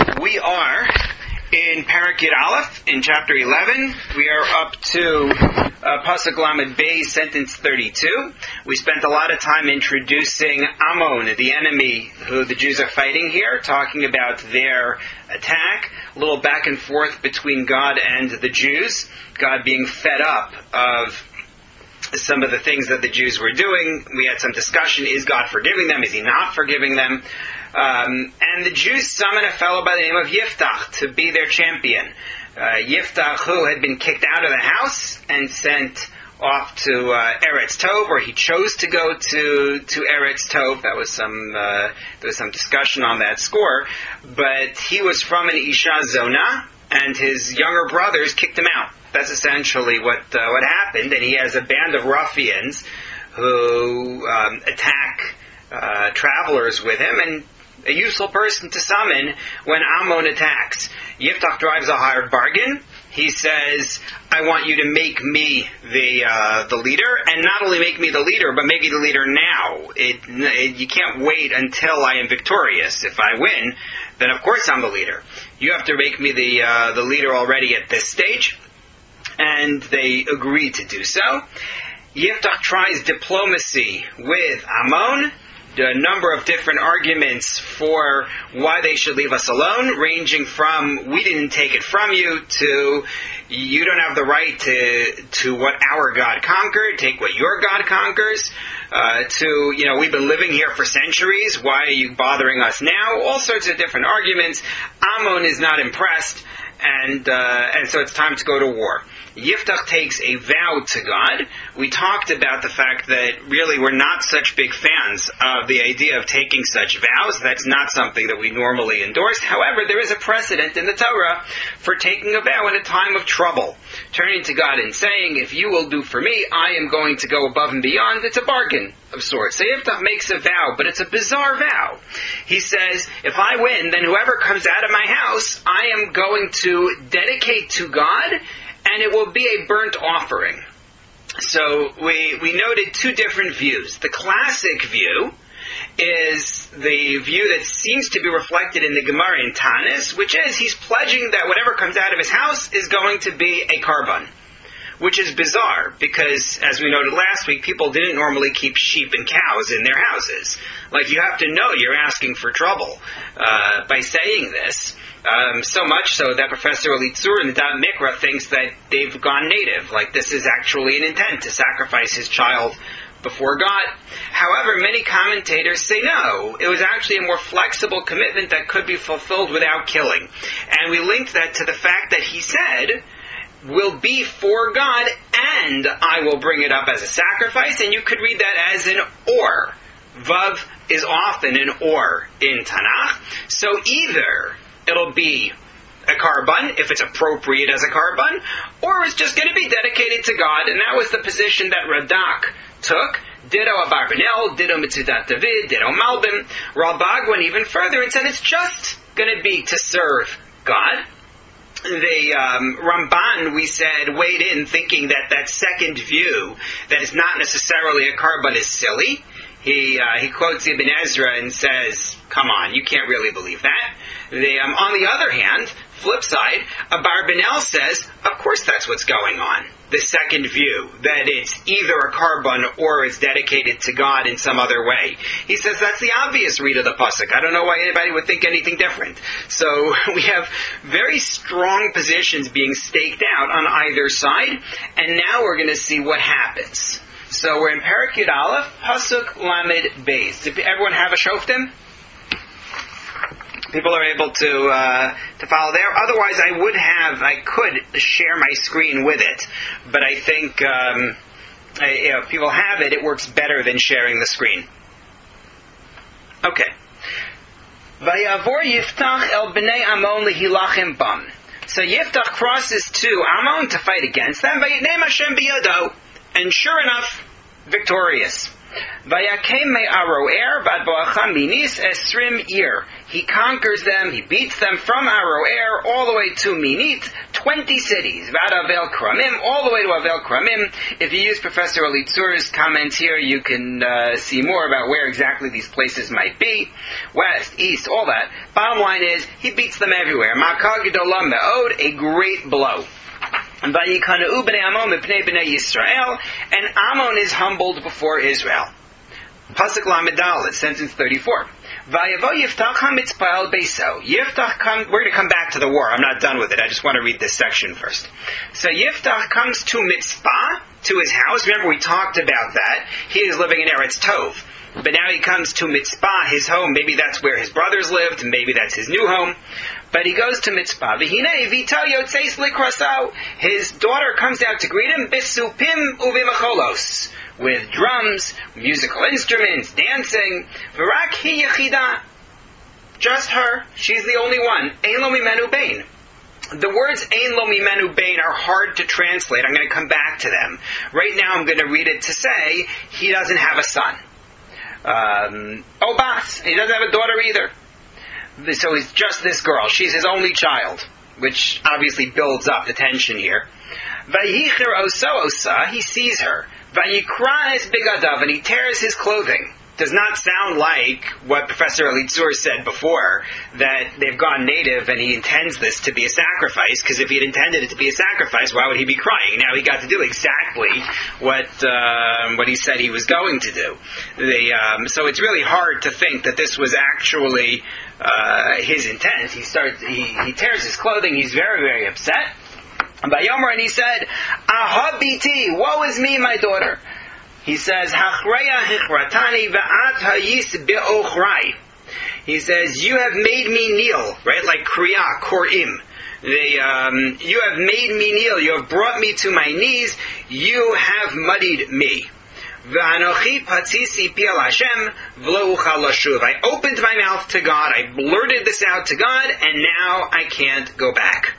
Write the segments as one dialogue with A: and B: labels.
A: We are in Parak Yud Aleph, in chapter 11. We are up to Pasuk Lamed Beis, sentence 32. We spent a lot of time introducing Ammon, the enemy who the Jews are fighting here, talking about their attack, a little back and forth between God and the Jews, God being fed up of some of the things that the Jews were doing. We had some discussion, is God forgiving them, is He not forgiving them? And the Jews summoned a fellow by the name of Yiftach to be their champion. Yiftach, who had been kicked out of the house and sent off to Eretz Tov, or he chose to go to Eretz Tov. There was some discussion on that score. But he was from an Isha Zona, and his younger brothers kicked him out. That's essentially what happened. And he has a band of ruffians who attack travelers with him, and a useful person to summon when Ammon attacks. Yiftach drives a hard bargain. He says, I want you to make me the leader, and not only make me the leader, but make me the leader now. You can't wait until I am victorious. If I win, then of course I'm the leader. You have to make me the leader already at this stage. And they agree to do so. Yiftach tries diplomacy with Ammon. A number of different arguments for why they should leave us alone, ranging from we didn't take it from you to you don't have the right to what our God conquered, take what your God conquers, to we've been living here for centuries, why are you bothering us now? All sorts of different arguments. Ammon is not impressed, and so it's time to go to war. Yiftach takes a vow to God. We talked about the fact that really we're not such big fans of the idea of taking such vows. That's not something that we normally endorse. However, there is a precedent in the Torah for taking a vow in a time of trouble. Turning to God and saying, if you will do for me, I am going to go above and beyond. It's a bargain of sorts. So Yiftach makes a vow, but it's a bizarre vow. He says, if I win, then whoever comes out of my house, I am going to dedicate to God, and it will be a burnt offering. So we noted two different views. The classic view is the view that seems to be reflected in the Gemara in Tanis, which is he's pledging that whatever comes out of his house is going to be a karban. Which is bizarre, because, as we noted last week, people didn't normally keep sheep and cows in their houses. Like, you have to know you're asking for trouble by saying this. So much so that Professor Elitzur in the Da'at Mikra thinks that they've gone native. Like, this is actually an intent to sacrifice his child before God. However, many commentators say no. It was actually a more flexible commitment that could be fulfilled without killing. And we linked that to the fact that he said, will be for God, and I will bring it up as a sacrifice, and you could read that as an or. Vav is often an or in Tanakh. So either it'll be a karban, if it's appropriate as a karban, or it's just going to be dedicated to God, and that was the position that Radak took. Ditto Abarbanel, ditto Mitzudat David, ditto Malbim. Ralbag went even further and said it's just going to be to serve God. The Ramban, we said, weighed in thinking that second view, that is not necessarily a karban, is silly. He quotes Ibn Ezra and says, come on, you can't really believe that. On the other hand, flip side, Abarbanel says, of course that's what's going on. The second view, that it's either a karban or it's dedicated to God in some other way. He says that's the obvious read of the pasuk. I don't know why anybody would think anything different. So we have very strong positions being staked out on either side, and now we're going to see what happens. So we're in Parak Yud Aleph, Pasuk Lamed Beis. Did everyone have a shoftim? People are able to follow there. Otherwise, I could share my screen with it, but I think if people have it, it works better than sharing the screen. Okay. Vayavor Yiftach el bnei Ammon lehilachem bam. So Yiftach crosses to Ammon to fight against them. Vayitneim Hashem biyado, and sure enough, victorious. Vayakem me Aroer bad Boacham minis esrim ir. He conquers them, he beats them from Aroer all the way to Minit, 20 cities. Vad Avel Kramim, all the way to Avel Kramim. If you use Professor Elitzur's comments here, you can see more about where exactly these places might be. West, east, all that. Bottom line is, he beats them everywhere. Makah Gedolah Me'od, a great blow. And Ammon is humbled before Israel. Pasuk Lamed Dalet, sentence 34. Yiftach hamitzpal beiso. Yiftach we're going to come back to the war. I'm not done with it. I just want to read this section first. So Yiftach comes to Mitzpah, to his house. Remember, we talked about that. He is living in Eretz Tov. But now he comes to Mitzpah, his home. Maybe that's where his brothers lived. Maybe that's his new home. But he goes to Mitzpah. His daughter comes out to greet him. Bisupim uvimacholos. With drums, musical instruments, dancing. V'rak hi yechida. Just her. She's the only one. Ein lo mimenu bein. The words Ein lo mimenu bein are hard to translate. I'm going to come back to them. Right now I'm going to read it to say he doesn't have a son. Obas. He doesn't have a daughter either. So he's just this girl. She's his only child, which obviously builds up the tension here. Vayichir oso osa. He sees her. Vayikra es bigadav, and he tears his clothing. Does not sound like what Professor Elitzur said before, that they've gone native and he intends this to be a sacrifice, because if he had intended it to be a sacrifice, why would he be crying? Now he got to do exactly what he said he was going to do. So it's really hard to think that this was actually his intent. He tears his clothing, he's very, very upset. And he said, Aha biti, woe is me, my daughter. He says, Hachreya hichratani va'at hayis be'ochrai. He says, you have made me kneel, right? Like kriya, korim. You have made me kneel. You have brought me to my knees. You have muddied me. V'anochi patzisi pi al Hashem v'lo uchal lashuv. I opened my mouth to God. I blurted this out to God, and now I can't go back.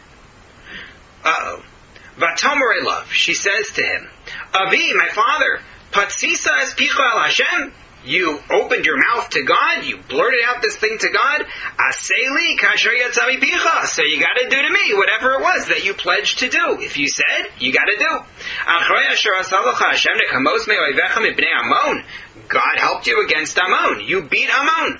A: Uh-oh. V'tomer elav. She says to him, Avi, my father, patzisa es picha al Hashem. You opened your mouth to God. You blurted out this thing to God. Aseli kasher yatzami picha. So you got to do to me whatever it was that you pledged to do. If you said, you got to do. Achrei asher asalacha Hashem nekamos me'oivecha mibnei Ammon. God helped you against Ammon. You beat Ammon.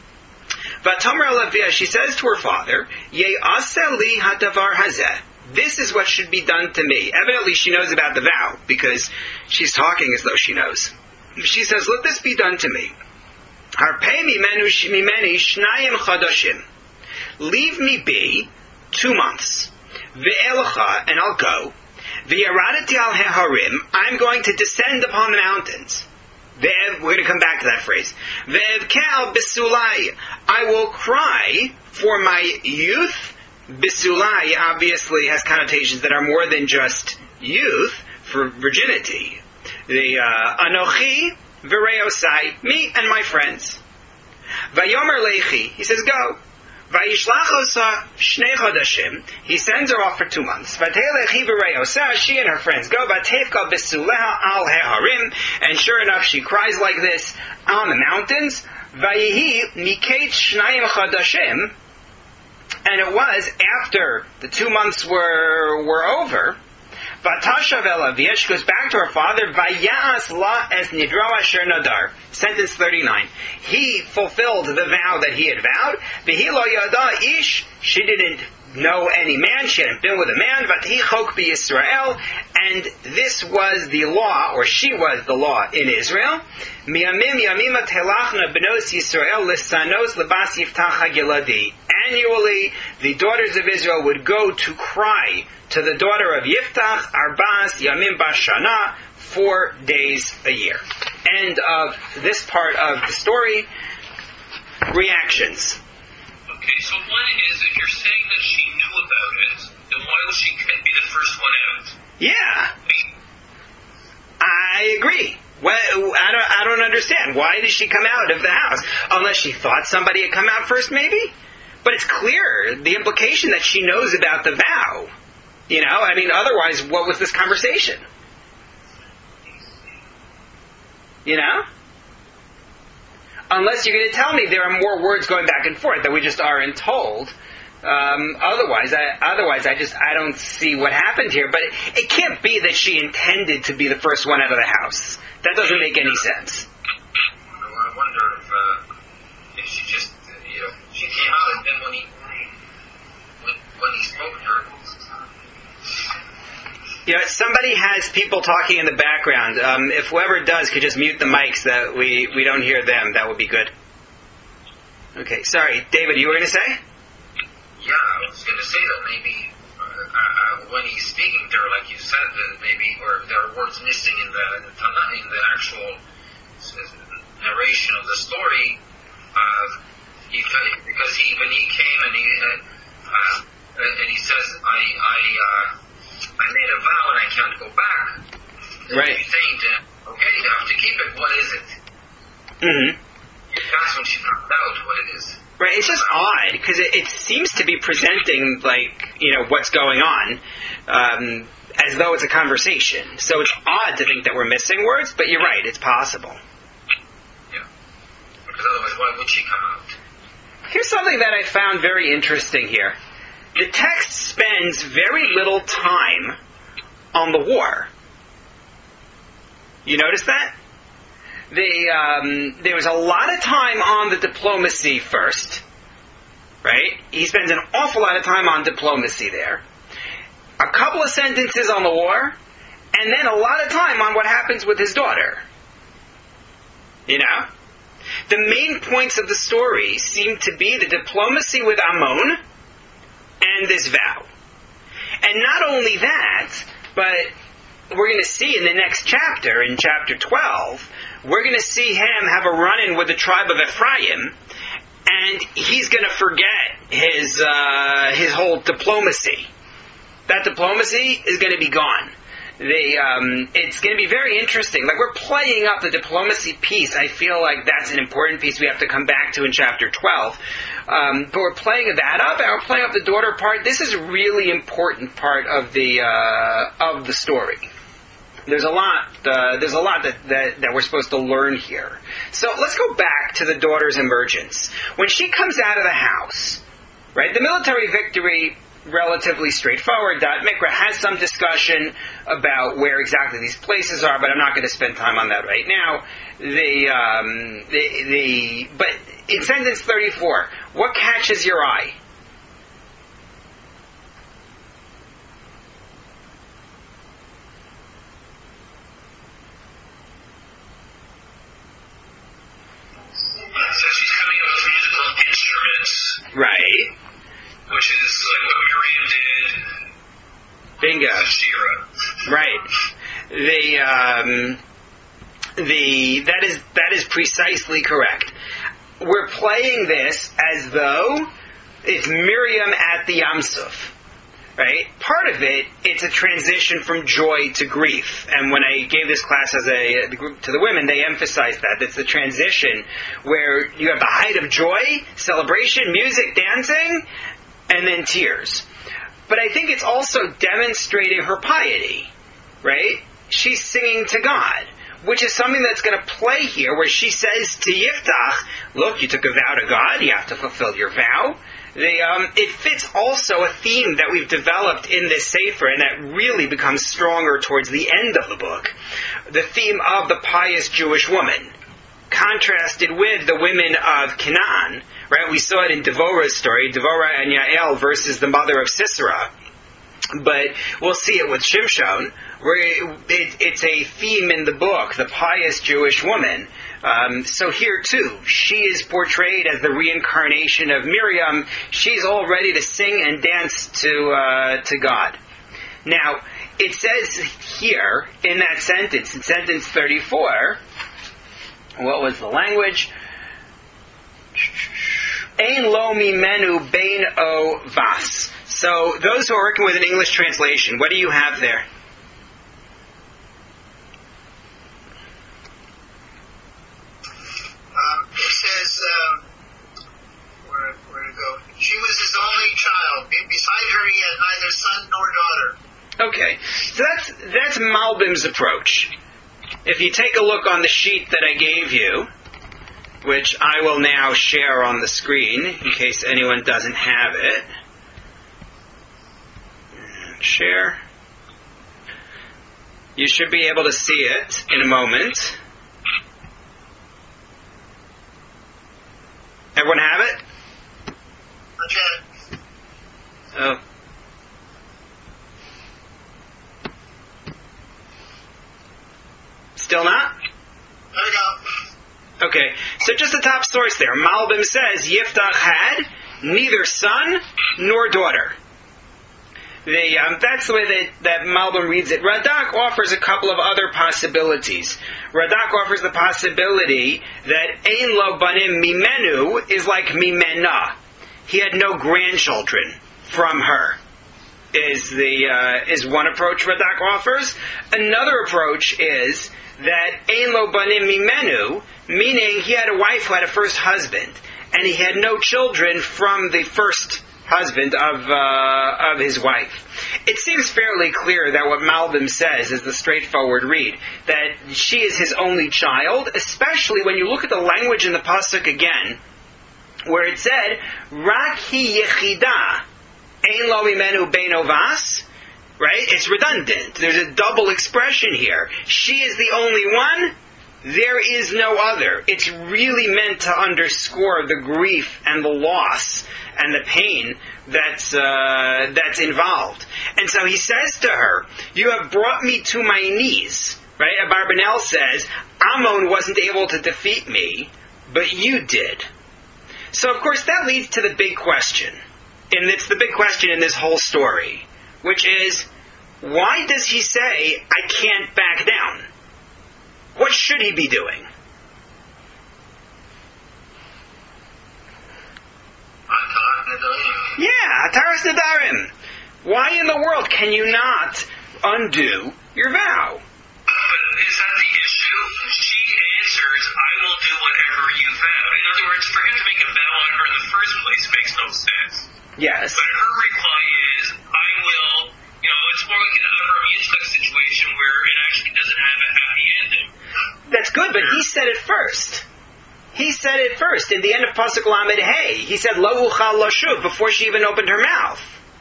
A: V'tomer elav, she says to her father, Ye'aseh li hadavar hazeh. This is what should be done to me. Evidently she knows about the vow, because she's talking as though she knows. She says, let this be done to me. Harpei mimeni shnayim chadashim. Leave me be 2 months. Ve'elacha, and I'll go. Ve'yaradati al heharim. I'm going to descend upon the mountains. We're going to come back to that phrase. Ve'evkel bisulai. I will cry for my youth. Bisulai obviously has connotations that are more than just youth, for virginity. The Anochi v'reosai, me and my friends. Vayomer lechi, he says go. Vayishlach osa shnei chodashim, he sends her off for 2 months. Vatelechi v'reosai, she and her friends go. Vatevka bisuleha al heharim, and sure enough she cries like this on the mountains. Vayihi miket shnayim chodashim. And it was after the 2 months were over. Vatashav elav, she goes back to her father. Vayas la es nidro asher nadar. Sentence 39. He fulfilled the vow that he had vowed. V'hi lo yada ish. She didn't know any man. She hadn't been with a man. V'hi chok b'Yisrael. And this was the law, or she was the law in Israel. Miyamim yamima telachna b'nos Yisrael lisanos lebas yiftach hagiladi. Annually, the daughters of Israel would go to cry to the daughter of Yiftach, Arbas, Yamim Bashana, 4 days a year. End of this part of the story. Reactions.
B: Okay, so one is, if you're saying that she knew about it, then why was she be the first one out?
A: Yeah. I agree. Well, I don't understand. Why did she come out of the house? Unless she thought somebody had come out first, maybe? But it's clear, the implication that she knows about the vow. You know, I mean, otherwise, what was this conversation? You know? unless you're going to tell me there are more words going back and forth that we just aren't told. Otherwise, I don't see what happened here. But it can't be that she intended to be the first one out of the house. That doesn't make any sense.
B: I wonder if she just, she came out, and then when he spoke to her.
A: Somebody has people talking in the background. If whoever does could just mute the mics that we don't hear them, that would be good. Okay, sorry. David, you were going to say?
B: Yeah, I was going to say that maybe when he's speaking to her, like you said, that maybe or there are words missing in the actual narration of the story, because when he came and he says, I made a vow and I can't go back.
A: Right.
B: He's saying to him, okay, you have to keep it. What is it?
A: Mm-hmm.
B: That's when she found out what it is.
A: Right, it's just odd, because it seems to be presenting, what's going on, as though it's a conversation. So it's odd to think that we're missing words, but you're right, it's possible.
B: Yeah. Because otherwise, why would she come out?
A: Here's something that I found very interesting here. The text spends very little time on the war. You notice that? There was a lot of time on the diplomacy first, right? He spends an awful lot of time on diplomacy there. A couple of sentences on the war, and then a lot of time on what happens with his daughter. The main points of the story seem to be the diplomacy with Ammon and this vow. And not only that, but we're going to see in the next chapter, in chapter 12, we're going to see him have a run-in with the tribe of Ephraim, and he's going to forget his whole diplomacy. That diplomacy is going to be gone. It's going to be very interesting. Like, we're playing up the diplomacy piece. I feel like that's an important piece we have to come back to in chapter 12. But we're playing that up, and we're playing up the daughter part. This is a really important part of the story. There's a lot that we're supposed to learn here. So let's go back to the daughter's emergence. When she comes out of the house, right, the military victory, relatively straightforward. Mikra has some discussion about where exactly these places are, but I'm not going to spend time on that right now. But in sentence 34, what catches your eye?
B: So she's coming up with musical instruments.
A: Right.
B: Which is like what Miriam did.
A: Bingo.
B: Shira.
A: Right. That is precisely correct. We're playing this as though it's Miriam at the Yam Suf. Right? Part of it's a transition from joy to grief. And when I gave this class to the women, they emphasized that. It's the transition where you have the height of joy, celebration, music, dancing, and then tears. But I think it's also demonstrating her piety. Right? She's singing to God, which is something that's going to play here, where she says to Yiftach, look, you took a vow to God, you have to fulfill your vow. It fits also a theme that we've developed in this Sefer, and that really becomes stronger towards the end of the book. The theme of the pious Jewish woman, contrasted with the women of Canaan. Right? We saw it in Devorah's story, Devorah and Yael versus the mother of Sisera. But we'll see it with Shimshon, where it's a theme in the book, the pious Jewish woman. So here too, she is portrayed as the reincarnation of Miriam. She's all ready to sing and dance to God. Now, it says here in that sentence, in sentence 34, what was the language? Ein lo mimenu bein o vas. So those who are working with an English translation, what do you have there?
B: It says, where to go? She was his only child. Beside her he had neither son nor daughter.
A: Okay, so that's Malbim's approach. If you take a look on the sheet that I gave you, which I will now share on the screen in case anyone doesn't have it. Share. You should be able to see it in a moment. Everyone have it?
B: Okay.
A: Oh. Still not?
B: There we go.
A: Okay, so just the top source there. Malbim says Yiftach had neither son nor daughter. That's the way that Malbim reads it. Radak offers a couple of other possibilities. Radak offers the possibility that Ein lo banim mimenu is like mimena. He had no grandchildren from her. Is one approach Radak offers. Another approach is that Ein lo banim mimenu, meaning he had a wife who had a first husband, and he had no children from the first husband of his wife. It seems fairly clear that what Malbim says is the straightforward read, that she is his only child, especially when you look at the language in the pasuk again, where it said, Rak hi yechida, ein lo mimenu bein vas. Right? It's redundant. There's a double expression here. She is the only one. There is no other. It's really meant to underscore the grief and the loss and the pain that's involved. And so he says to her, you have brought me to my knees. Right? Abarbanel says, Ammon wasn't able to defeat me, but you did. So of course that leads to the big question. And it's the big question in this whole story, which is, why does he say, I can't back down? What should he be doing? Yeah, Ataras Nadarim. Why in the world can you not undo your vow?
B: But is that the issue? She answers, I will do whatever you vow. In other words, for him to make a vow on her in the first place makes no sense.
A: Yes.
B: But her reply is, I will, it's more like an Avram Yitzchak situation where it actually doesn't have a happy ending.
A: That's good, but he said it first. He said it first. In the end of Pasuk Lamed Hey, he said, Lo uchal lashuv, before she even opened her mouth.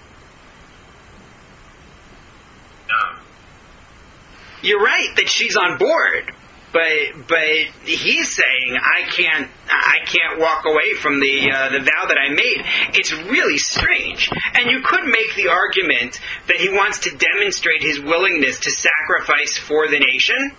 B: No.
A: You're right that she's on board, but he's saying I can't walk away from the vow that I made. It's really strange, and you could make the argument that he wants to demonstrate his willingness to sacrifice for the nation.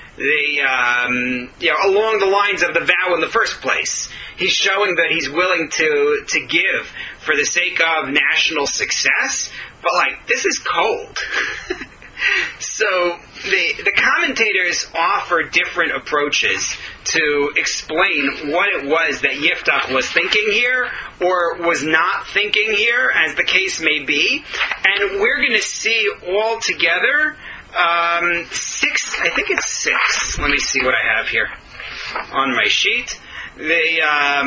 A: Along the lines of the vow in the first place, he's showing that he's willing to give for the sake of national success. But this is cold. So the commentators offer different approaches to explain what it was that Yiftach was thinking here or was not thinking here, as the case may be. And we're going to see all together 6, I think it's 6. Let me see what I have here on my sheet. We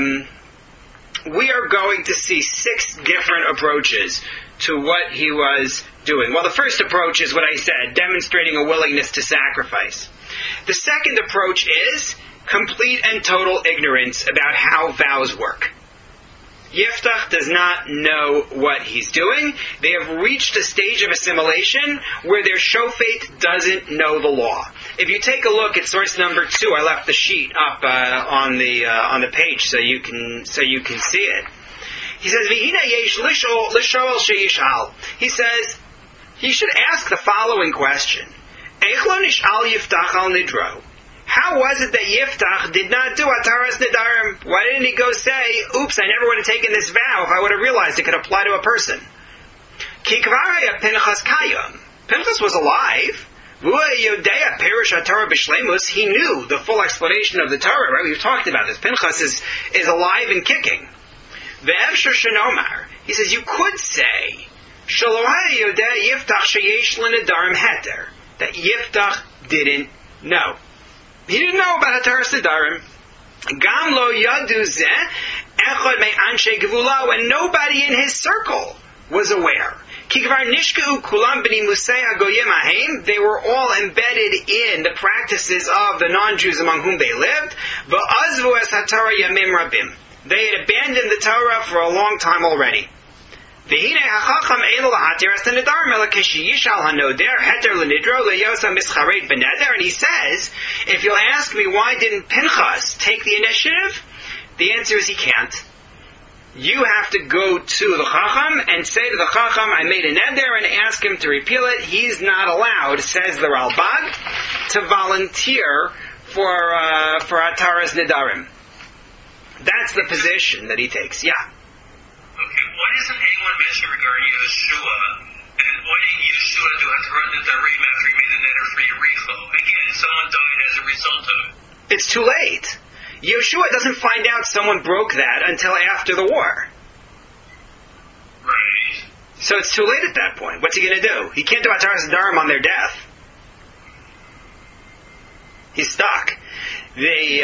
A: are going to see 6 different approaches to what he was doing. Well, the first approach is what I said, demonstrating a willingness to sacrifice. The second approach is complete and total ignorance about how vows work. Yiftach does not know what he's doing. They have reached a stage of assimilation where their shofet doesn't know the law. If you take a look at source number 2, I left the sheet up on the page so you can see it. He says, "V'hina yesh l'shoel she'yishal." He says, he should ask the following question: Eich lo nish'al Yiftach al nidro? How was it that Yiftach did not do Ataras Nedarim? Why didn't he go say, oops, I never would have taken this vow if I would have realized it could apply to a person? Ki kvar haya Pinchas kayom. Pinchas was alive. Yodea perish Torah b'shleimus. He knew the full explanation of the Torah, right? We've talked about this. Pinchas is alive and kicking. Ve'evshar shenomar. He says, you could say, Shelo haya Yodea Yiftach sheyesh l'nedarim heter. That Yiftach didn't know. He didn't know about Ataras Nedarim. Gam lo yadu zeh echad me anshe gevula, and nobody in his circle was aware. They were all embedded in the practices of the non-Jews among whom they lived. They had abandoned the Torah for a long time already. And he says, if you'll ask me why didn't Pinchas take the initiative, the answer is he can't. You have to go to the Chacham and say to the Chacham, I made a neder, and ask him to repeal it. He's not allowed, says the Ralbag, to volunteer for Ataras Nedarim. That's the position that he takes. Yeah.
B: Okay, why doesn't anyone mention regarding Yeshua? And why didn't Yeshua have to run the Darim after he made a neder for Yericho? Again, someone died as a result of it.
A: It's too late. Yeshua doesn't find out someone broke that until after the war.
B: Right.
A: So it's too late at that point. What's he going to do? He can't do Ataras Nedarim on their death. He's stuck. He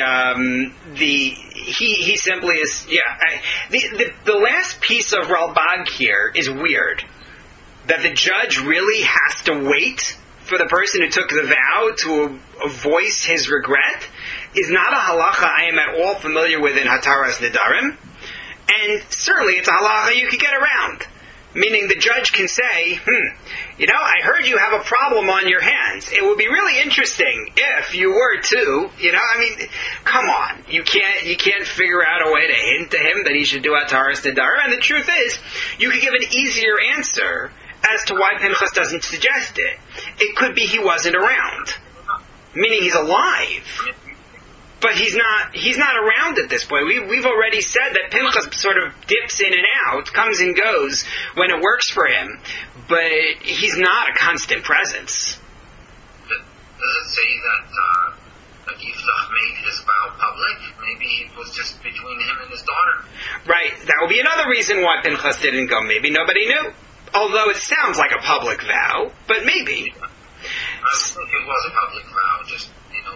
A: simply is, the last piece of Ralbag here is weird. That the judge really has to wait for the person who took the vow to voice his regret is not a halacha I am at all familiar with in Hataras Nedarim. And certainly it's a halacha you could get around. Meaning the judge can say, I heard you have a problem on your hands. It would be really interesting if you were to, come on. You can't figure out a way to hint to him that he should do Hataras Nedarim. And the truth is, you could give an easier answer as to why Pinchas doesn't suggest it. It could be he wasn't around. Meaning he's alive. But he's not around at this point. We've already said that Pinchas sort of dips in and out, comes and goes when it works for him, but he's not a constant presence.
B: Does it say that Yiftach made his vow public? Maybe it was just between him and his daughter.
A: Right. That would be another reason why Pinchas didn't go. Maybe nobody knew. Although it sounds like a public vow, but maybe.
B: I think it was a public vow, just,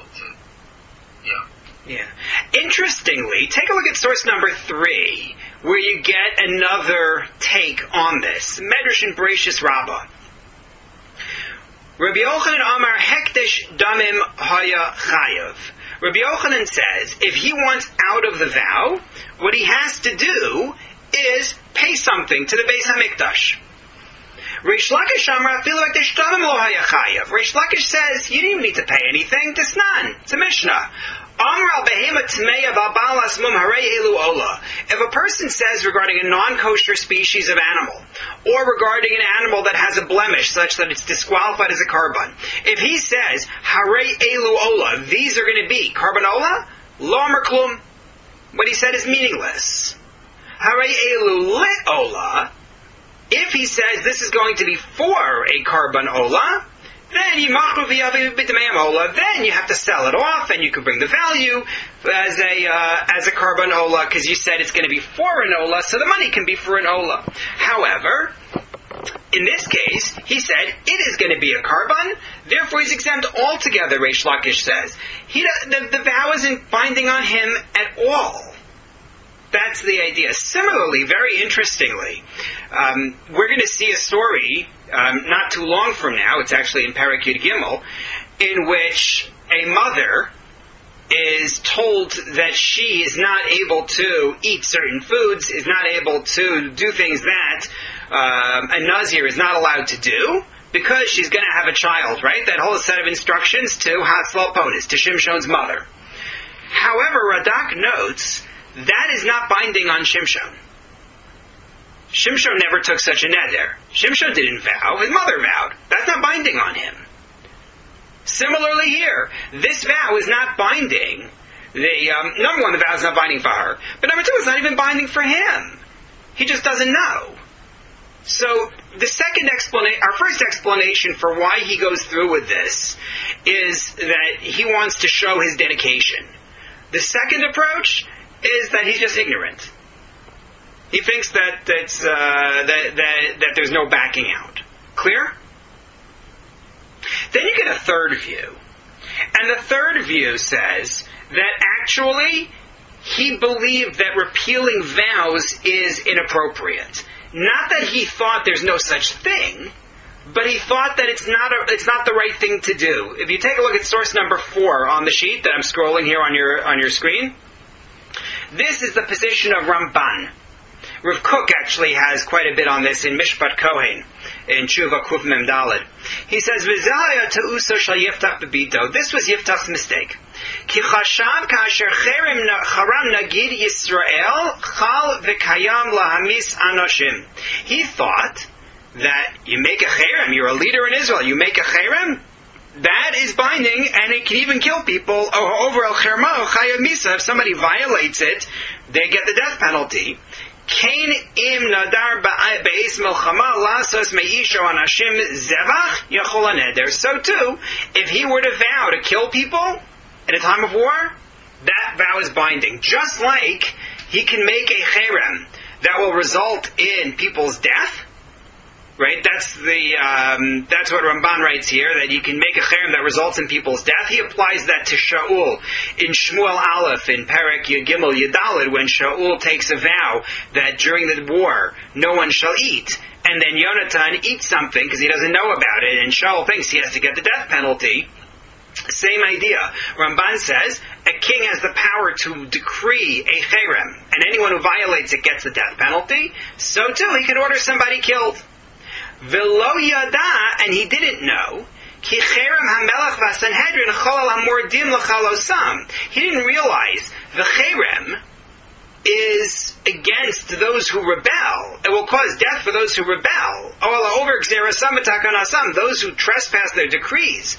A: Yeah. Interestingly, take a look at source number 3, where you get another take on this. Medrash in Bereshis Rabbah. Rabbi Yochanan Amar Hekdesh Damim Haya Chayav. Rabbi Yochanan says, if he wants out of the vow, what he has to do is pay something to the Beis HaMikdash. Reish Lakish Amar Afilu Hekdesh Damim Lo Haya Chayav. Reish Lakish says, you didn't even need to pay anything. It's none. It's a Mishnah. If a person says regarding a non-kosher species of animal, or regarding an animal that has a blemish such that it's disqualified as a korban, if he says, Harei elu ola, these are going to be korban ola, lo amar klum, what he said is meaningless. Harei elu lit ola, if he says this is going to be for a korban ola, then you have to sell it off, and you can bring the value as a korban ola, because you said it's going to be for an ola, so the money can be for an ola. However, in this case, he said it is going to be a korban, therefore he's exempt altogether. Reish Lakish says the vow isn't binding on him at all. That's the idea. Similarly, very interestingly, we're going to see a story not too long from now, it's actually in Perek Yud Gimel, in which a mother is told that she is not able to eat certain foods, is not able to do things that a Nazir is not allowed to do, because she's going to have a child, right? That whole set of instructions to Hatzlal Ponis, to Shimshon's mother. However, Radak notes that is not binding on Shimshon. Shimshon never took such a neder. Shimshon didn't vow, his mother vowed. That's not binding on him. Similarly here, this vow is not binding. Number one, the vow is not binding for her. But number two, it's not even binding for him. He just doesn't know. So the second explanation, our first explanation for why he goes through with this is that he wants to show his dedication. The second approach is that he's just ignorant. He thinks that there's no backing out. Clear? Then you get a third view. And the third view says that actually he believed that repealing vows is inappropriate. Not that he thought there's no such thing, but he thought that it's not the right thing to do. If you take a look at source number 4 on the sheet that I'm scrolling here on your screen, this is the position of Ramban. Rav Kook actually has quite a bit on this in Mishpat Kohen, in Tshuva Kuf Mem Daled. He says, "V'zaya te'uso shel Yiftach b'bito." This was Yiftach's mistake. Ki chashav ka'asher charam nagid Yisrael chal v'kayam lahamis anoshim. He thought that you make a cherem, you're a leader in Israel, you make a cherem, that is binding, and it can even kill people. Over al cherma chayam misa. If somebody violates it, they get the death penalty. Kain im nadar ba'is milchama lasos meisho anashim zevach yachol haneder. So too, if he were to vow to kill people in a time of war, that vow is binding. Just like he can make a cherem that will result in people's death. Right, that's what Ramban writes here, that you can make a cherem that results in people's death. He applies that to Shaul in Shmuel Aleph in Perek Yud Gimel Yudalid, when Shaul takes a vow that during the war no one shall eat, and then Yonatan eats something because he doesn't know about it, and Shaul thinks he has to get the death penalty. Same idea. Ramban says a king has the power to decree a cherem, and anyone who violates it gets the death penalty. So too, he can order somebody killed. V'lo yada, and he didn't know, ki cherem hamelach v'sanhedrin chol hamordim l'chalosam. He didn't realize the cherem is against those who rebel. It will cause death for those who rebel. Those who trespass their decrees.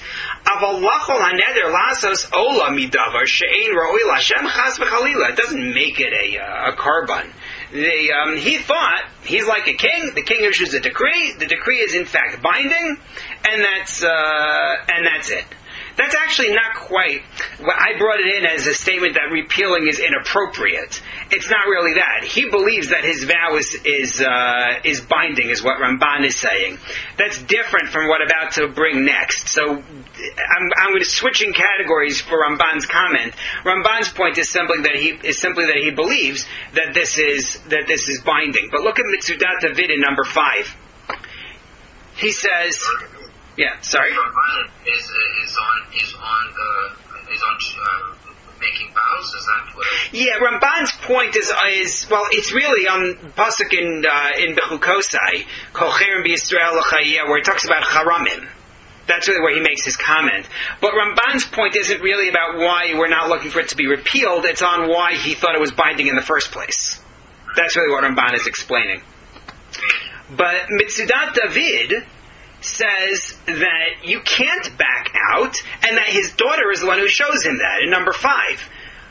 A: It doesn't make it a carbon. He thought he's like a king. The king issues a decree. The decree is in fact binding, and that's it. That's actually not quite. Well, I brought it in as a statement that repealing is inappropriate. It's not really that. He believes that his vow is binding, is what Ramban is saying. That's different from what I'm about to bring next. So I'm going to switching categories for Ramban's comment. Ramban's point is simply that he believes that this is binding. But look at Mitzudat David in number 5. He says. Yeah, sorry. Is on making vows. Is that what? Yeah, Ramban's point is well, it's really on pasuk in Bechukosai, Kol Cherem B'Yisrael L'Chayeh, where it talks about Charamim. That's really where he makes his comment. But Ramban's point isn't really about why we're not looking for it to be repealed. It's on why he thought it was binding in the first place. That's really what Ramban is explaining. But Mitzudat David says that you can't back out, and that his daughter is the one who shows him that in number 5.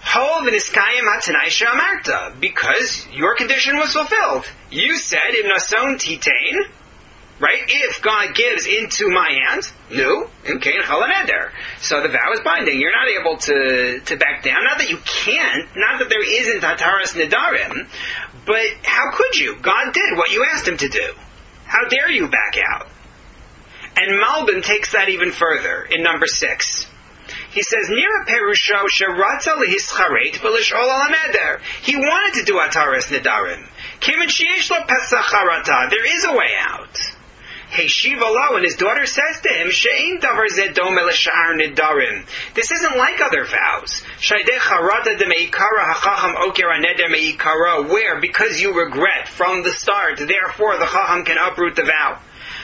A: Because your condition was fulfilled. You said, Im nason titain, right? If God gives into my hands, nu, im kein chol haneder. So the vow is binding. You're not able to back down. Not that you can't, not that there isn't hataras nedarim, but how could you? God did what you asked him to do. How dare you back out? And Malbim takes that even further in number 6. He says, Nira perusho sheratza lehischaret b'lishol al haneder. He wanted to do ataras nedarim. Kimin sheyesh lo pesach harata. There is a way out. Hey Shiva lo, and his daughter says to him, She'in davar zeh dome l'sha'ar nedarim. This isn't like other vows. Shaydeh harata de meikara hachacham oker haneder meikara. Where, because you regret from the start, therefore the chacham can uproot the vow.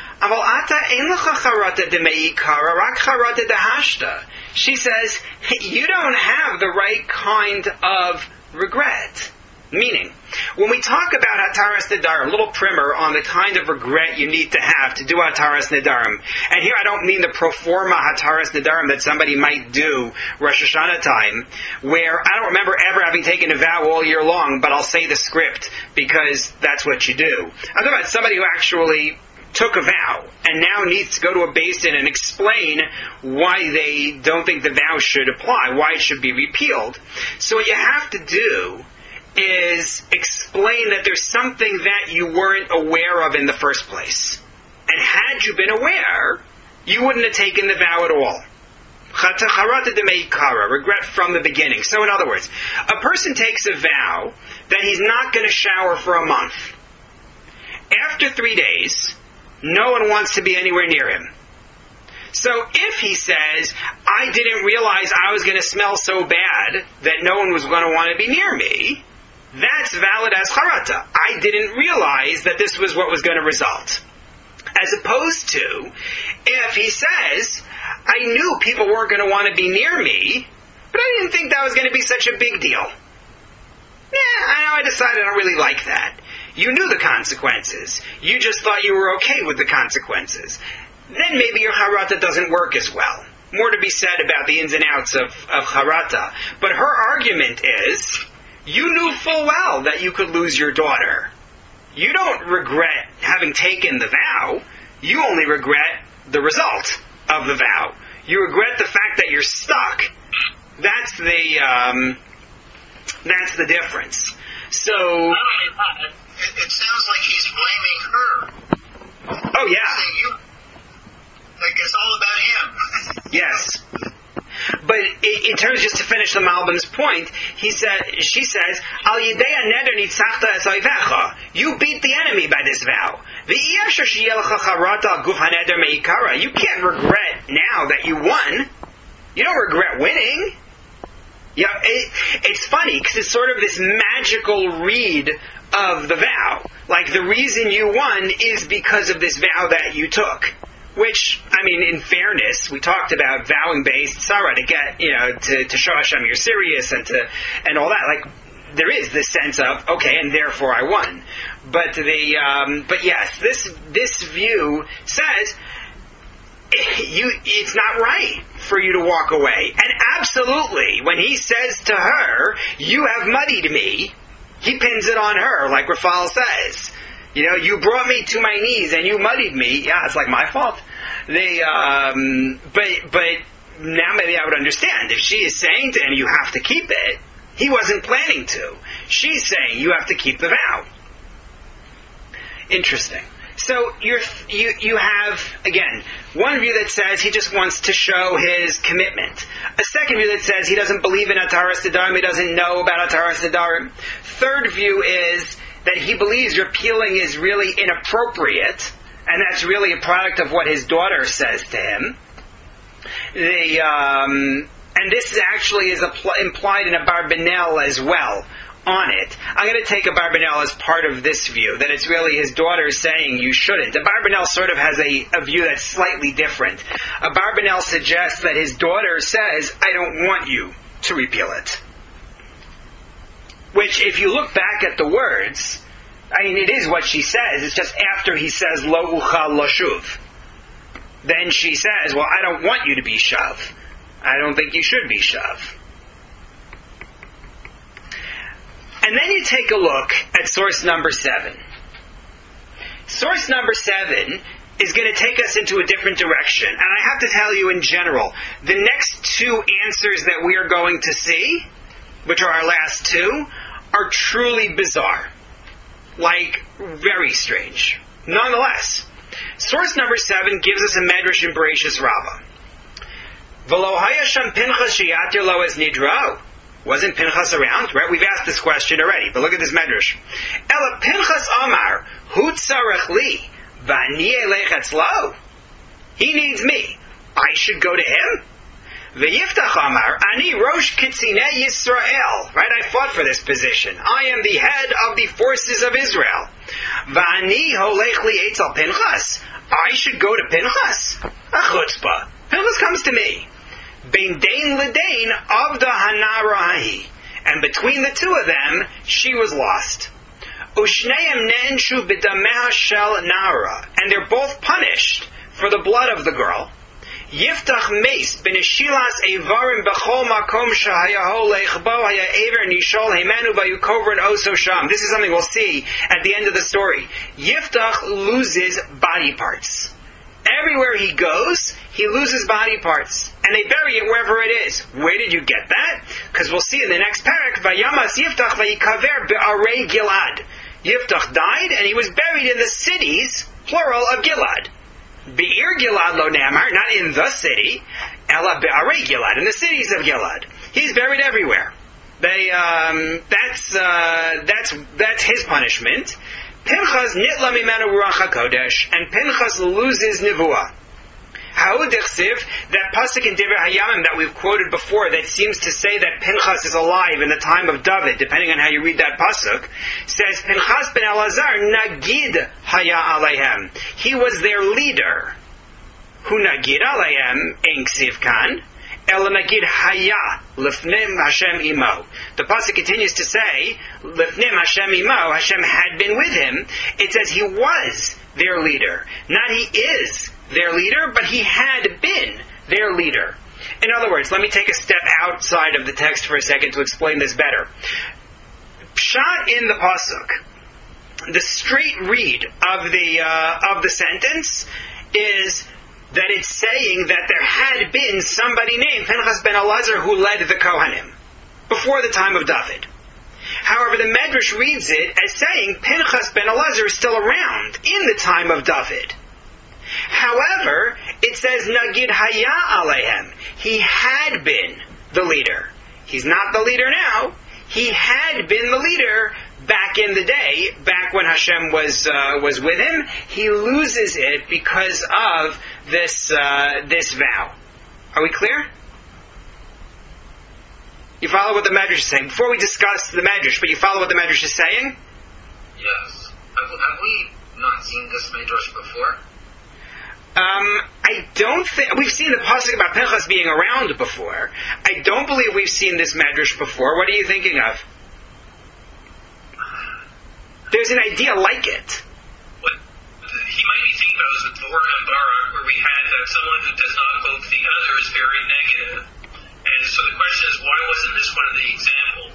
A: She says, you don't have the right kind of regret. Meaning, when we talk about Hataras Nedarim, a little primer on the kind of regret you need to have to do Hataras Nedarim. And here I don't mean the pro forma Hataras Nedarim that somebody might do Rosh Hashanah time, where I don't remember ever having taken a vow all year long, but I'll say the script because that's what you do. I'm talking about somebody who actually took a vow and now needs to go to a basin and explain why they don't think the vow should apply, why it should be repealed. So what you have to do is explain that there's something that you weren't aware of in the first place. And had you been aware, you wouldn't have taken the vow at all. Regret from the beginning. So in other words, a person takes a vow that he's not going to shower for a month. after 3 days, no one wants to be anywhere near him. So if he says, I didn't realize I was going to smell so bad that no one was going to want to be near me, that's valid as charata. I didn't realize that this was what was going to result. As opposed to, if he says, I knew people weren't going to want to be near me, but I didn't think that was going to be such a big deal. I decided I don't really like that. You knew the consequences. You just thought you were okay with the consequences. Then maybe your harata doesn't work as well. More to be said about the ins and outs of harata. But her argument is, you knew full well that you could lose your daughter. You don't regret having taken the vow. You only regret the result of the vow. You regret the fact that you're stuck. That's the difference. So,
B: it sounds like he's blaming her.
A: Oh yeah.
B: Like it's all about him.
A: Yes. But in terms, just to finish the Malbim's point, she says, Al Yidei Neder Nitzachta es Oivecha. You beat the enemy by this vow. You can't regret now that you won. You don't regret winning. Yeah, it's funny because it's sort of this magical read of the vow. Like the reason you won is because of this vow that you took. Which, I mean, in fairness, we talked about vowing based Sarah to get, to show Hashem you're serious and all that. Like, there is this sense of, okay, and therefore I won. But but yes, this view says, it's not right for you to walk away. And absolutely, when he says to her, you have muddied me, he pins it on her, like Rafal says. You brought me to my knees and you muddied me. Yeah, it's like my fault. But now maybe I would understand. If she is saying to him, you have to keep it, he wasn't planning to. She's saying, you have to keep the vow. Interesting. So you have, again, one view that says he just wants to show his commitment. A second view that says he doesn't believe in Ataras Nedarim, he doesn't know about Ataras Nedarim. Third view is that he believes repealing is really inappropriate, and that's really a product of what his daughter says to him. And this actually is implied in a Barbanel as well on it. I'm going to take a Barbanel as part of this view, that it's really his daughter saying you shouldn't. A Barbanel sort of has a view that's slightly different. A Barbanel suggests that his daughter says, I don't want you to repeal it. Which, if you look back at the words, I mean, it is what she says. It's just after he says, Lo uchal lashuv. Then she says, well, I don't want you to be shav. I don't think you should be shav. And then you take a look at source number 7. Source number 7 is going to take us into a different direction. And I have to tell you in general, the next two answers that we are going to see, which are our last two, are truly bizarre. Like, very strange. Nonetheless, source number 7 gives us a medrash in Bereshis Rabbah. V'lo haya sham Pinchas sheyatir lo es nidro. Wasn't Pinchas around? Right? We've asked this question already, but look at this medrash. Ela Pinchas Amar, hu tzarech li, v'ani elech etzlo. He needs me. I should go to him? V'yiftach Amar, ani rosh kitzinei Yisrael. Right? I fought for this position. I am the head of the forces of Israel. V'ani holech li etzel Pinchas. I should go to Pinchas? A chutzpah. Pinchas comes to me. Bein dain ledain avda hanarahi. And between the two of them, she was lost. Ushneim ne'enshu b'dameha shel nara. And they're both punished for the blood of the girl. Yiftach meis b'neshilas evarim b'chol makom shahayaho leichbo haya ever nishol heimenu vayukovrin oso sham. This is something we'll see at the end of the story. Yiftach loses body parts. Everywhere he goes, he loses body parts. And they bury it wherever it is. Where did you get that? Because we'll see in the next parak, Vayamas Yiftach vayikaver be'arei Gilad. Yiftach died, and he was buried in the cities, plural, of Gilad. Be'ir Gilad lo namar, not in the city, ela be'arei Gilad, in the cities of Gilad. He's buried everywhere. That's his punishment. Pinchas nitla mimenu ruach hakodesh, and Pinchas loses nivuah. That pasuk in Divrei Hayamim that we've quoted before that seems to say that Pinchas is alive in the time of David, depending on how you read that pasuk, says Pinchas ben Elazar nagid haya aleihem. He was their leader. Hu nagid aleihem ein ksiv kan, el nagid haya lifnim Hashem imo. The pasuk continues to say lifnim Hashem imo. Hashem had been with him. It says he was their leader, not he is their leader, but he had been their leader. In other words, let me take a step outside of the text for a second to explain this better. Pshat in the pasuk, the straight read of the sentence is that it's saying that there had been somebody named Pinchas ben Elazar who led the Kohanim before the time of David. However, the Medrash reads it as saying Pinchas ben Elazar is still around in the time of David. However, it says Nagid Haya Aleihem. He had been the leader. He's not the leader now. He had been the leader back in the day, back when Hashem was with him. He loses it because of this vow. Are we clear? You follow what the Medrash is saying? Before we discuss the Medrash, but you follow what the Medrash is saying?
B: Yes. Have we not seen this Medrash before?
A: I don't think we've seen the pasuk about Pinchas being around before. I don't believe we've seen this Medrash before. What are you thinking of? There's an idea like it.
B: What he might be thinking about is the Dvorah and Barak, where we had that someone who does not vote the other is very negative. And so the question is, why wasn't this one of the examples?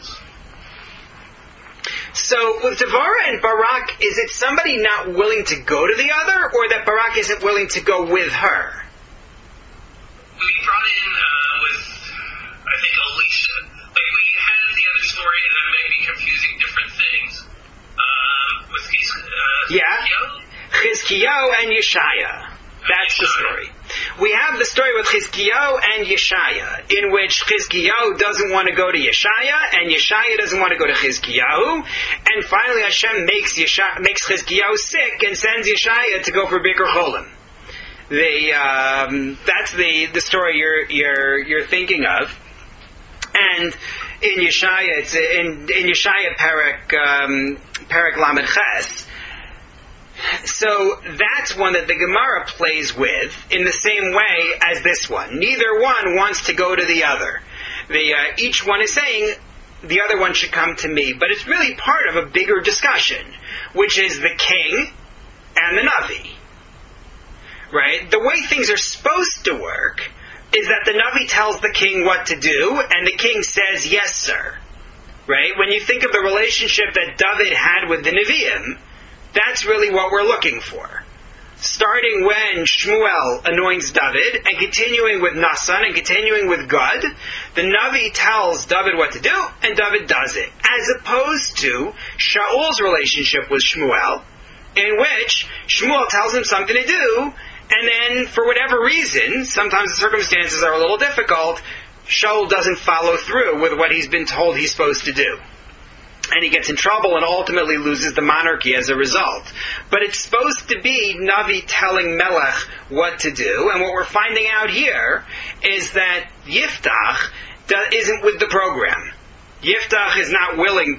A: So with Devorah and Barak, is it somebody not willing to go to the other, or that Barak isn't willing to go with her?
B: We brought in with, I think, Elisha. Like we had the other story, and that may be confusing different things. With
A: Chizkiyahu and Yeshaya. That's the story. We have the story with Chizkiyahu and Yeshaya, in which Chizkiyahu doesn't want to go to Yeshaya, and Yeshaya doesn't want to go to Chizkiyahu, and finally Hashem makes Chizkiyahu sick and sends Yeshaya to go for Bikur Cholim. That's the story you're thinking of, and in Yeshaya, it's in Yeshaya Perek Lamed Ches. So that's one that the Gemara plays with in the same way as this one. Neither one wants to go to the other. Each one is saying the other one should come to me. But it's really part of a bigger discussion, which is the king and the Navi. Right? The way things are supposed to work is that the Navi tells the king what to do, and the king says, yes, sir. Right? When you think of the relationship that David had with the Nevi'im, that's really what we're looking for. Starting when Shmuel anoints David, and continuing with Nasan, and continuing with Gad, the Navi tells David what to do, and David does it. As opposed to Shaul's relationship with Shmuel, in which Shmuel tells him something to do, and then for whatever reason, sometimes the circumstances are a little difficult, Shaul doesn't follow through with what he's been told he's supposed to do. And he gets in trouble and ultimately loses the monarchy as a result. But it's supposed to be Navi telling Melech what to do, and what we're finding out here is that Yiftach isn't with the program. Yiftach is not willing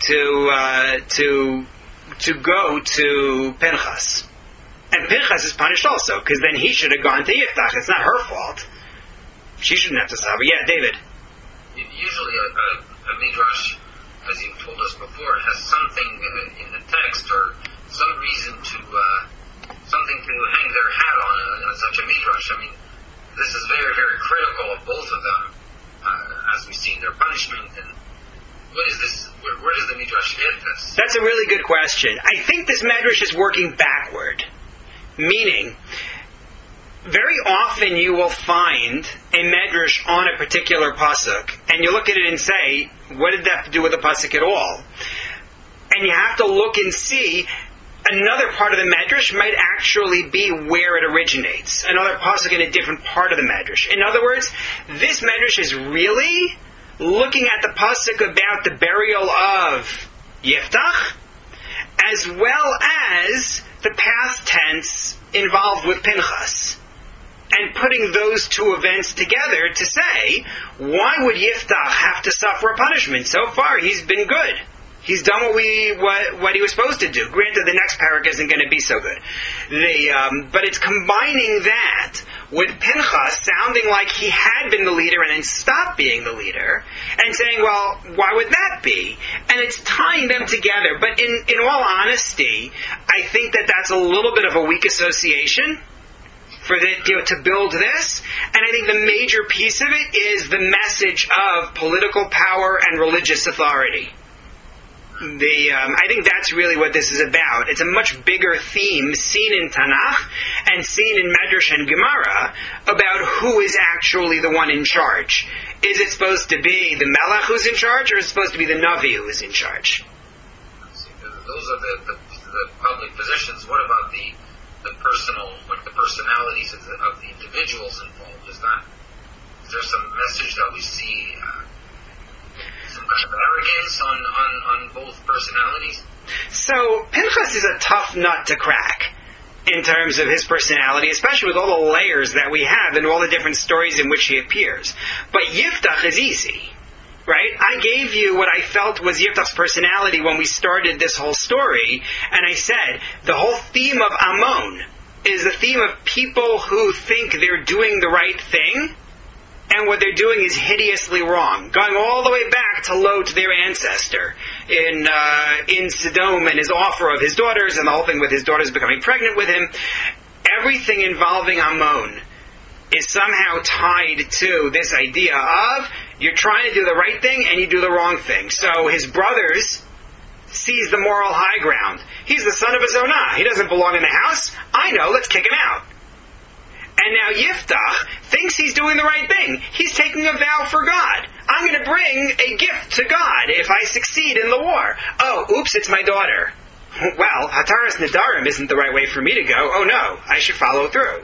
A: to go to Pinchas. And Pinchas is punished also, because then he should have gone to Yiftach. It's not her fault. She shouldn't have to suffer. Yeah, David.
B: Usually a midrash, as you've told us before, has something in the text or some reason to something to hang their hat on such a midrash. I mean, this is very, very critical of both of them, as we see in their punishment. And what is this? Where does the midrash get this?
A: That's a really good question. I think this midrash is working backward, meaning very often you will find a medrash on a particular pasuk, and you look at it and say, what did that have to do with the pasuk at all? And you have to look and see, another part of the medrash might actually be where it originates. Another pasuk in a different part of the medrash. In other words, this medrash is really looking at the pasuk about the burial of Yiftach, as well as the past tense involved with Pinchas. And putting those two events together to say, why would Yiftach have to suffer a punishment? So far, he's been good. He's done what he was supposed to do. Granted, the next parak isn't going to be so good. But it's combining that with Pinchas sounding like he had been the leader and then stopped being the leader, and saying, well, why would that be? And it's tying them together. But in all honesty, I think that that's a little bit of a weak association to build this, and I think the major piece of it is the message of political power and religious authority. I think that's really what this is about. It's a much bigger theme seen in Tanakh and seen in Medrash and Gemara about who is actually the one in charge. Is it supposed to be the Melech who's in charge, or is it supposed to be the Navi who is in charge?
B: Those are the public positions. What about the personal, like the personalities of the individuals involved? Is there some message that we see, some kind of arrogance on both personalities?
A: So Pinchas is a tough nut to crack in terms of his personality, especially with all the layers that we have and all the different stories in which he appears. But Yiftach is easy. Right? I gave you what I felt was Yiftach's personality when we started this whole story, and I said the whole theme of Ammon is the theme of people who think they're doing the right thing, and what they're doing is hideously wrong. Going all the way back to Lot, their ancestor, in Sodom, and his offer of his daughters, and the whole thing with his daughters becoming pregnant with him. Everything involving Ammon is somehow tied to this idea of you're trying to do the right thing and you do the wrong thing. So his brothers seize the moral high ground. He's the son of a Zonah. He doesn't belong in the house. I know, let's kick him out. And now Yiftach thinks he's doing the right thing. He's taking a vow for God. I'm going to bring a gift to God if I succeed in the war. Oh, oops, it's my daughter. Well, Hataras Nadarim isn't the right way for me to go. Oh no, I should follow through.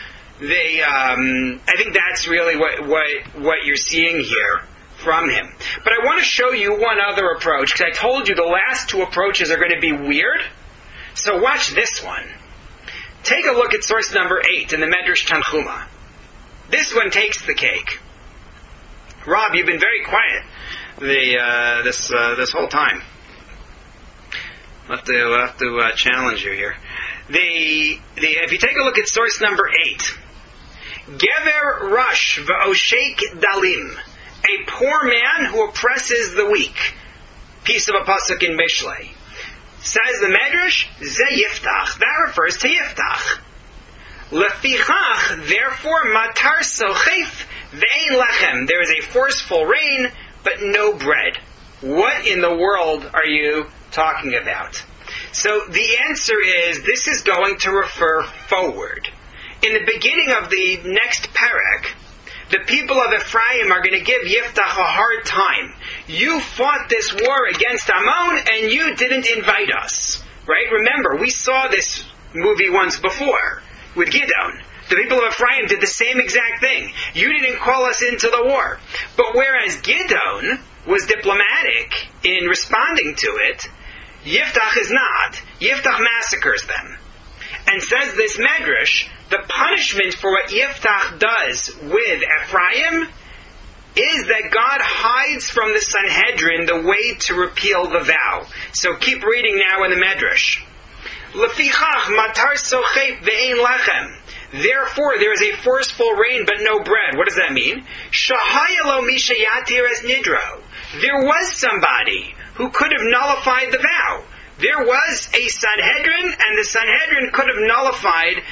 A: I think that's really what you're seeing here from him. But I want to show you one other approach, because I told you the last two approaches are going to be weird. So watch this one. Take a look at source number 8 in the Medrash Tanchuma. This one takes the cake. Rob, you've been very quiet this whole time. I'll have to challenge you here. If you take a look at source number 8, Gever Rush V'Oshek Dalim, a poor man who oppresses the weak. Piece of a pasuk in Mishlei. Says the Medrash, Ze Yiftach. That refers to Yiftach. Lefichach, therefore, Matar Sochef Ve'ein Lechem. There is a forceful rain, but no bread. What in the world are you talking about? So the answer is, this is going to refer forward. In the beginning of the next parak, the people of Ephraim are going to give Yiftach a hard time. You fought this war against Ammon and you didn't invite us. Right? Remember, we saw this movie once before with Gideon. The people of Ephraim did the same exact thing. You didn't call us into the war. But whereas Gideon was diplomatic in responding to it, Yiftach is not. Yiftach massacres them. And says this Medrash, the punishment for what Yiftach does with Ephraim is that God hides from the Sanhedrin the way to repeal the vow. So keep reading now in the Medrash. Lefichach matar sochep ve'ein lechem. Therefore, there is a forceful rain but no bread. What does that mean? Shahayalo misha yatir es nidro. There was somebody who could have nullified the vow. There was a Sanhedrin, and the Sanhedrin could have nullified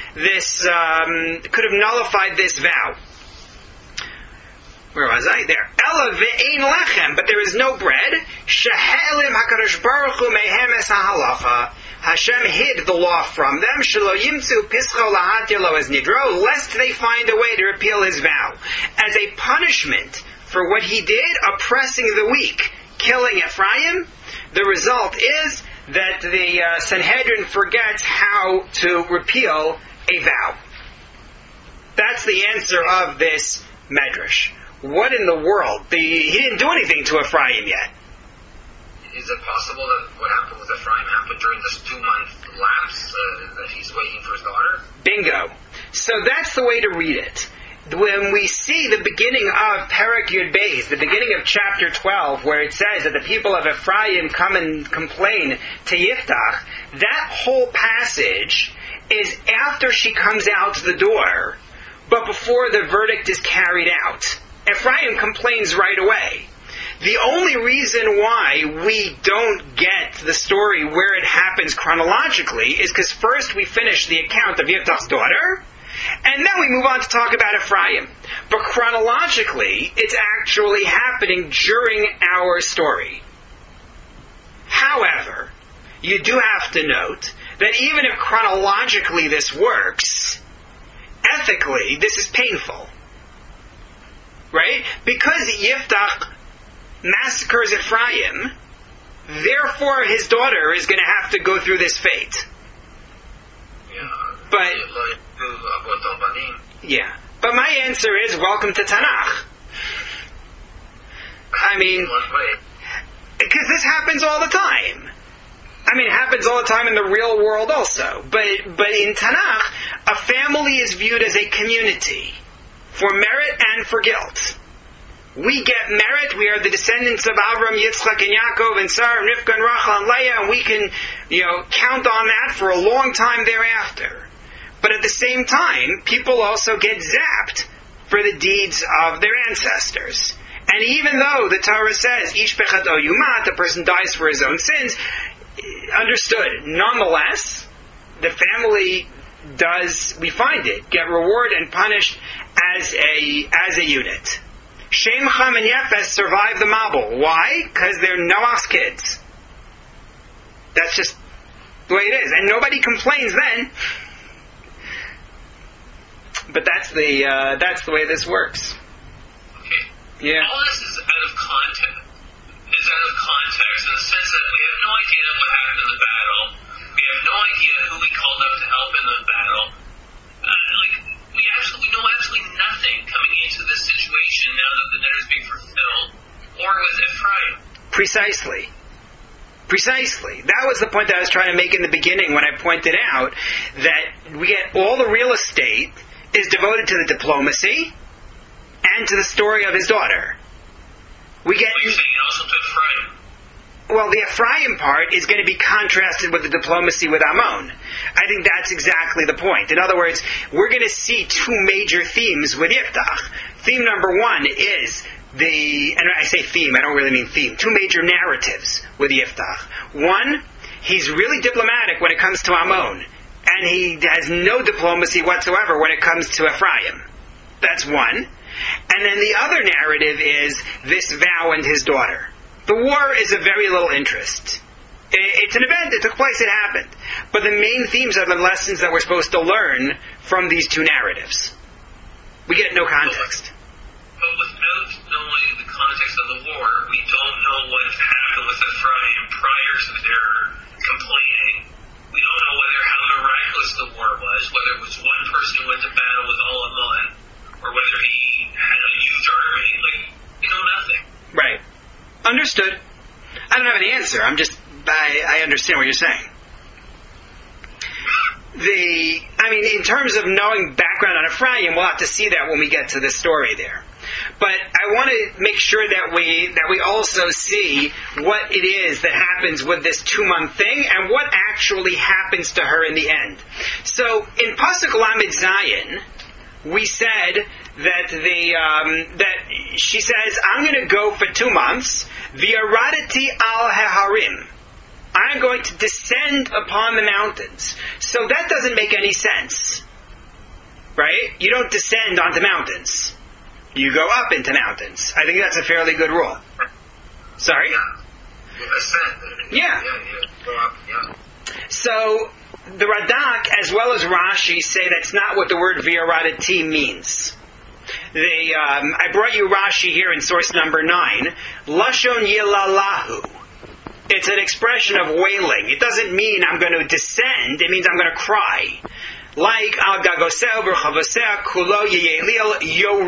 A: this vow. Where was I? There. Ela ve'ein lechem, but there is no bread. Shehelim hakadosh baruch hu mehem es hahalacha. Hashem hid the law from them. Shelo yimtzu pischo lahatir lo es nidro, lest they find a way to repeal his vow. As a punishment for what he did, oppressing the weak, killing Ephraim, the result is that the Sanhedrin forgets how to repeal a vow. That's the answer of this Medrash. What in the world? He didn't do anything to Ephraim yet.
B: is it possible that what happened with Ephraim happened during this 2-month lapse that he's waiting for his daughter?
A: Bingo. So that's the way to read it. When we see the beginning of Perek Yud Beis, the beginning of chapter 12, where it says that the people of Ephraim come and complain to Yiftach, that whole passage is after she comes out the door, but before the verdict is carried out. Ephraim complains right away. The only reason why we don't get the story where it happens chronologically is because first we finish the account of Yiftach's daughter, and then we move on to talk about Ephraim. But chronologically, it's actually happening during our story. However, you do have to note that even if chronologically this works, ethically this is painful. Right? Because Yiftach massacres Ephraim, therefore his daughter is going to have to go through this fate. But but my answer is welcome to Tanakh. I mean, because this happens all the time. I mean, it happens all the time in the real world also. But in Tanakh, a family is viewed as a community for merit and for guilt. We get merit. We are the descendants of Avram, Yitzchak, and Yaakov, and Sarah, and Rivka, and Rachel, and Leah, and we can, count on that for a long time thereafter. But at the same time, people also get zapped for the deeds of their ancestors. And even though the Torah says, Ish bechat o yumat, the person dies for his own sins, understood. Nonetheless, the family does, we find it, get rewarded and punished as a unit. Shem, Cham, and Yefes survive the Mabul. Why? Because they're Noach's kids. That's just the way it is. And nobody complains then. But that's the way this works.
B: Okay.
A: Yeah.
B: All this is out of context. It's out of context in the sense that we have no idea what happened in the battle. We have no idea who we called up to help in the battle. We know absolutely nothing coming into this situation now that the net is being fulfilled, or with Ephraim. Precisely. That was the point that I was trying to make in the beginning when I pointed out that we get all the real estate is devoted to the diplomacy and to the story of his daughter. We get. What you're saying, also to Ephraim.
A: Well, the Ephraim part is going to be contrasted with the diplomacy with Ammon. I think that's exactly the point. In other words, we're going to see two major themes with Yiftach. Theme number one is and I say theme, I don't really mean theme, two major narratives with Yiftach. One, he's really diplomatic when it comes to Ammon, and he has no diplomacy whatsoever when it comes to Ephraim. That's one. And then the other narrative is this vow and his daughter. The war is of very little interest. It's an event, it took place, it happened. But the main themes are the lessons that we're supposed to learn from these two narratives. We get no context.
B: But without knowing the context of the war, we don't know what happened with Ephraim prior to their complaining. We don't know how miraculous the war was, whether it was one person who went to battle with all Ammon, or whether he had a huge army. We know nothing.
A: Right. Understood. I don't have an answer. I understand what you're saying. In terms of knowing background on Ephraim, we'll have to see that when we get to the story there. But I want to make sure that we also see what it is that happens with this 2-month thing and what actually happens to her in the end. So in Pasuk Lamed Zayin, we said that she says, I'm going to go for 2 months, v'yaradati al haharim. I'm going to descend upon the mountains. So that doesn't make any sense. Right? You don't descend onto mountains. You go up into mountains. I think that's a fairly good rule. Sorry?
B: Ascend.
A: Yeah.
B: Go up, yeah.
A: So the Radak, as well as Rashi, say that's not what the word v'yaradati means. I brought you Rashi here in source number 9. Lashon yilalahu. It's an expression of wailing. It doesn't mean I'm going to descend. It means I'm going to cry. Like al gagoseh v'chavoseh kulo yeyelil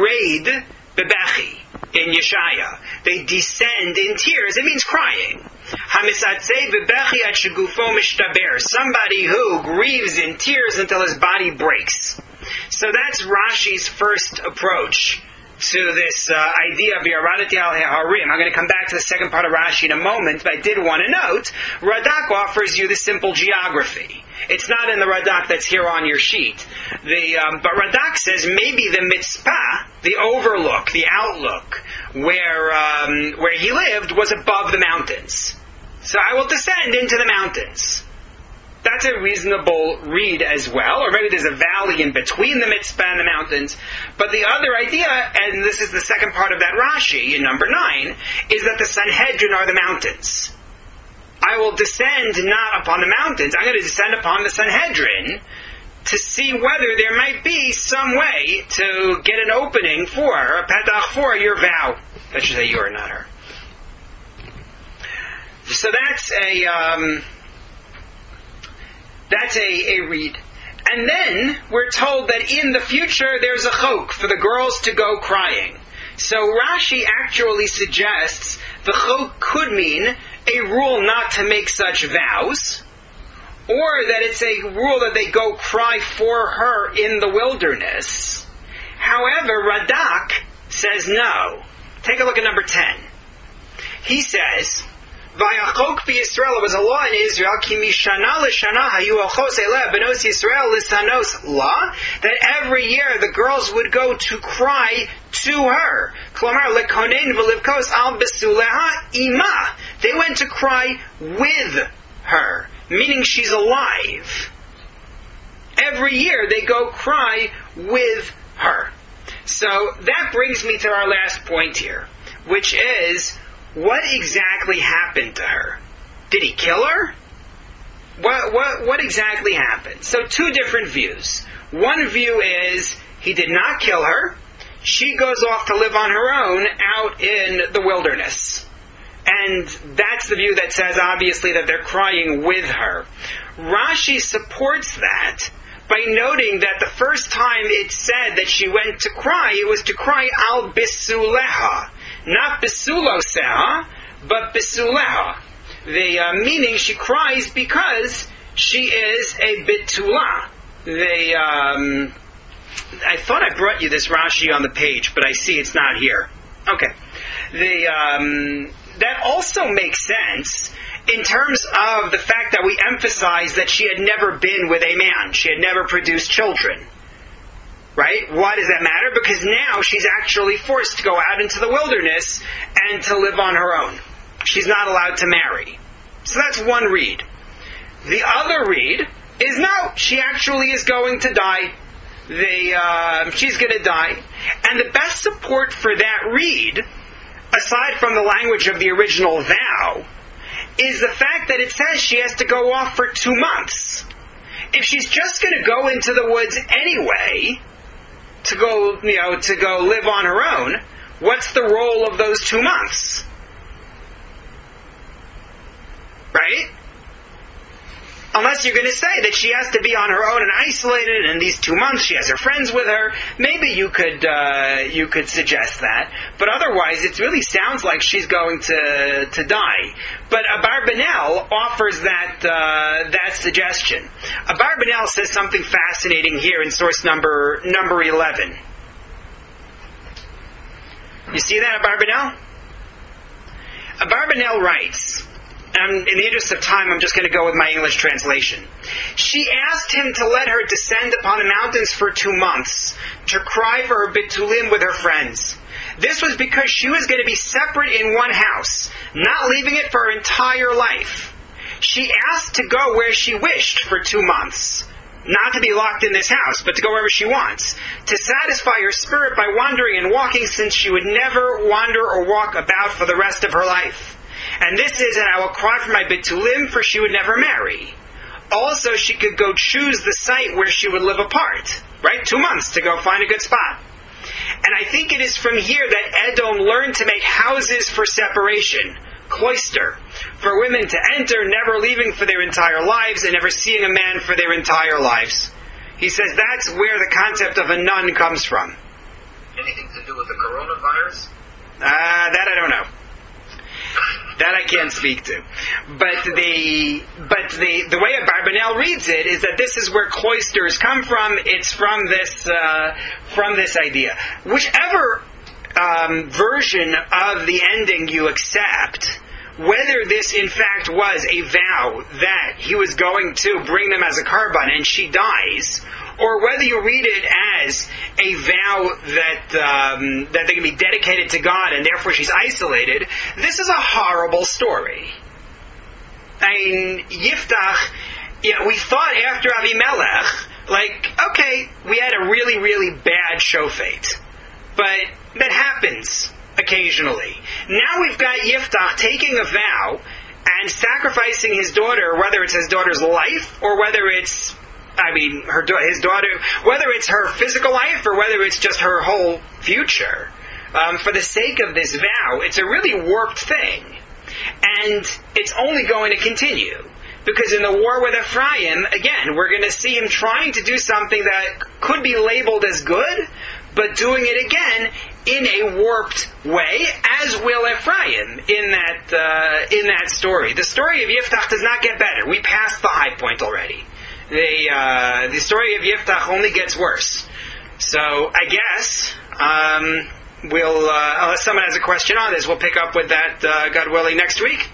A: yored bebechi in Yeshaya. They descend in tears. It means crying. Somebody who grieves in tears until his body breaks. So that's Rashi's first approach to this idea of Yaradati al Harim. I'm going to come back to the second part of Rashi in a moment, but I did want to note, Radak offers you the simple geography. It's not in the Radak that's here on your sheet. But Radak says maybe the mitzpah, the overlook, the outlook, where he lived was above the mountains. So I will descend into the mountains. That's a reasonable read as well. Or maybe there's a valley in between the mitzpah and the mountains. But the other idea, and this is the second part of that Rashi in number 9, is that the Sanhedrin are the mountains. I will descend not upon the mountains. I'm going to descend upon the Sanhedrin to see whether there might be some way to get an opening for, a petach for your vow. I should say you are, not her. So that's a read. And then we're told that in the future there's a chok for the girls to go crying. So Rashi actually suggests the chok could mean a rule not to make such vows, or that it's a rule that they go cry for her in the wilderness. However, Radak says no. Take a look at number 10. He says, Vayachok b'Yisrael, it was a law in Israel, ki mishana l'shana hayu ochos eleh benos Yisrael lisanos la, that every year the girls would go to cry to her. Klomar lekonen v'livkos al besuleha ima. They went to cry with her, meaning she's alive. Every year they go cry with her. So that brings me to our last point here, which is, what exactly happened to her? Did he kill her? What exactly happened? So 2 different views. One view is he did not kill her. She goes off to live on her own out in the wilderness. And that's the view that says, obviously, that they're crying with her. Rashi supports that by noting that the first time it said that she went to cry, it was to cry al bisuleha. Not bisuloseha, but bisuleha. Meaning she cries because she is a bitula. I thought I brought you this Rashi on the page, but I see it's not here. Okay. That also makes sense in terms of the fact that we emphasize that she had never been with a man. She had never produced children. Right? Why does that matter? Because now she's actually forced to go out into the wilderness and to live on her own. She's not allowed to marry. So that's one read. The other read is no, she actually is going to die. She's going to die. And the best support for that read, aside from the language of the original vow, is the fact that it says she has to go off for 2 months. If she's just going to go into the woods anyway, to go live on her own, what's the role of those 2 months? Right? Unless you're going to say that she has to be on her own and isolated, and in these 2 months she has her friends with her, maybe you could suggest that. But otherwise, it really sounds like she's going to die. But Abarbanel offers that suggestion. Abarbanel says something fascinating here in source number 11. You see that, Abarbanel? Abarbanel writes, and in the interest of time, I'm just going to go with my English translation. She asked him to let her descend upon the mountains for 2 months, to cry for her bitulim with her friends. This was because she was going to be separate in one house, not leaving it for her entire life. She asked to go where she wished for 2 months, not to be locked in this house, but to go wherever she wants, to satisfy her spirit by wandering and walking, since she would never wander or walk about for the rest of her life. And this is, and I will cry for my bitulim, for she would never marry. Also, she could go choose the site where she would live apart. Right? 2 months to go find a good spot. And I think it is from here that Edom learned to make houses for separation, cloister, for women to enter, never leaving for their entire lives, and never seeing a man for their entire lives. He says that's where the concept of a nun comes from.
B: Anything to do with the coronavirus?
A: That I don't know. That I can't speak to. But the way Abarbanel reads it is that this is where cloisters come from. It's from this idea. Whichever version of the ending you accept, whether this in fact was a vow that he was going to bring them as a carbon and she dies, or whether you read it as a vow that they can be dedicated to God and therefore she's isolated, this is a horrible story. I mean, Yiftach, we thought after Avimelech, okay, we had a really, really bad shofet. But that happens occasionally. Now we've got Yiftach taking a vow and sacrificing his daughter, whether it's his daughter's life or whether it's his daughter, whether it's her physical life or whether it's just her whole future, for the sake of this vow. It's a really warped thing. And it's only going to continue. Because in the war with Ephraim, again, we're going to see him trying to do something that could be labeled as good, but doing it again in a warped way, as will Ephraim in that story. The story of Yiftach does not get better. We passed the high point already. The story of Yiftach only gets worse. So I guess we'll, unless someone has a question on this, we'll pick up with that, God willing, next week.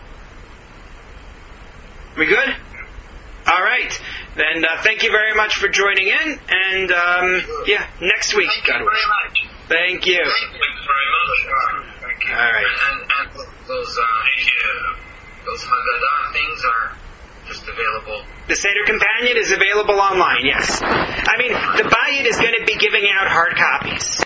A: We good? All right. Then thank you very much for joining in, and next week.
B: Thank you very much.
A: Thank you.
B: Thank you very much. Thank you.
A: All right.
B: And those Haggadah things are just available.
A: The Seder Companion is available online, yes. I mean, the Bayit is going to be giving out hard copies.